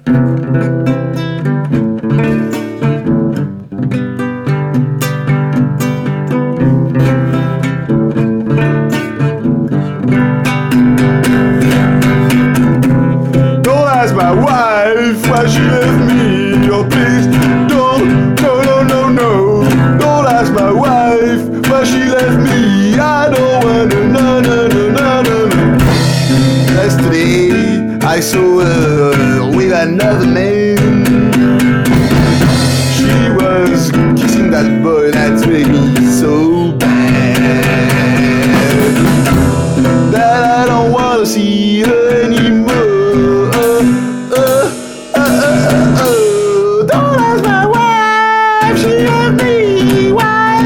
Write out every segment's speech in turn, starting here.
Don't ask my wife why she left me. Oh please, don't, no. Don't ask my wife why she left me. I don't wanna, no. Yesterday I saw her with another man. She was kissing that boy, that made me so bad that I don't wanna see her anymore. Don't ask my wife, she left me. Why?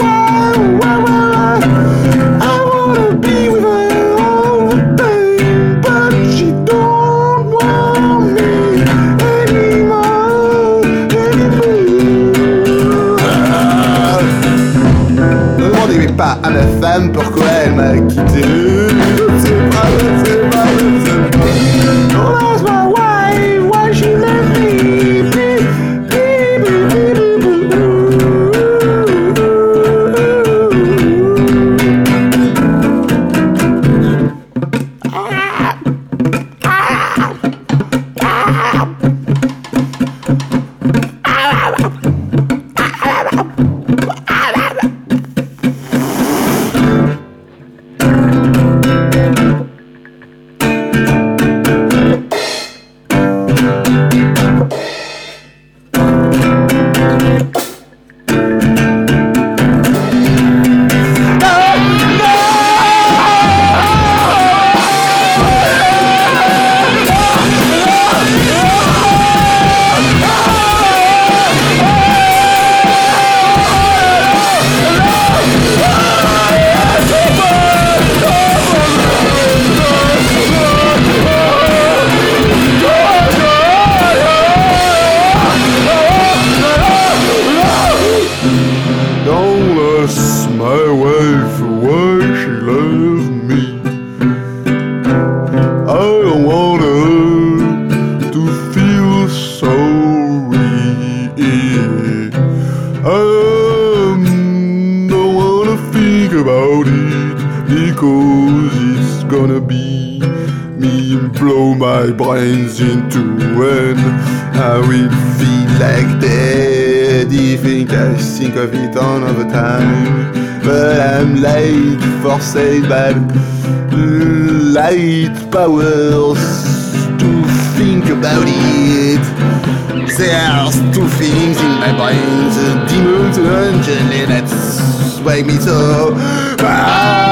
I wanna be with her all the time, but she don't want me anymore. Ne demandez pas à ma femme pourquoi elle m'a quitté. Je ne sais pas. Don't ask my wife why she left me. My wife, why she left me. I don't want her to feel sorry. I don't wanna think about it, because it's gonna be me blow my brains into, and I will feel like dead if I think of it another time. But I'm late, forced by light powers to think about it. There's two things in my brain, the demons and angel, that's why me so